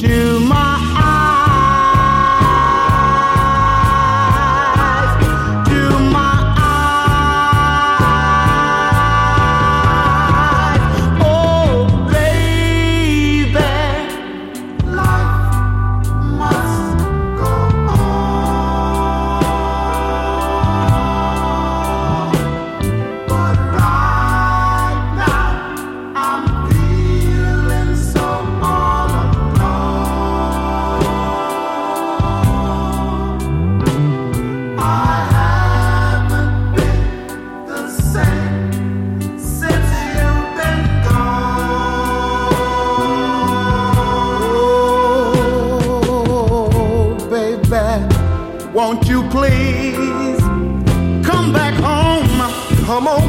to my eyes, to my eyes. Oh, baby, life must go on. But right now, I'm feeling so all alone. I haven't been the same since you've been gone. Oh, baby, won't you please come back home? Come on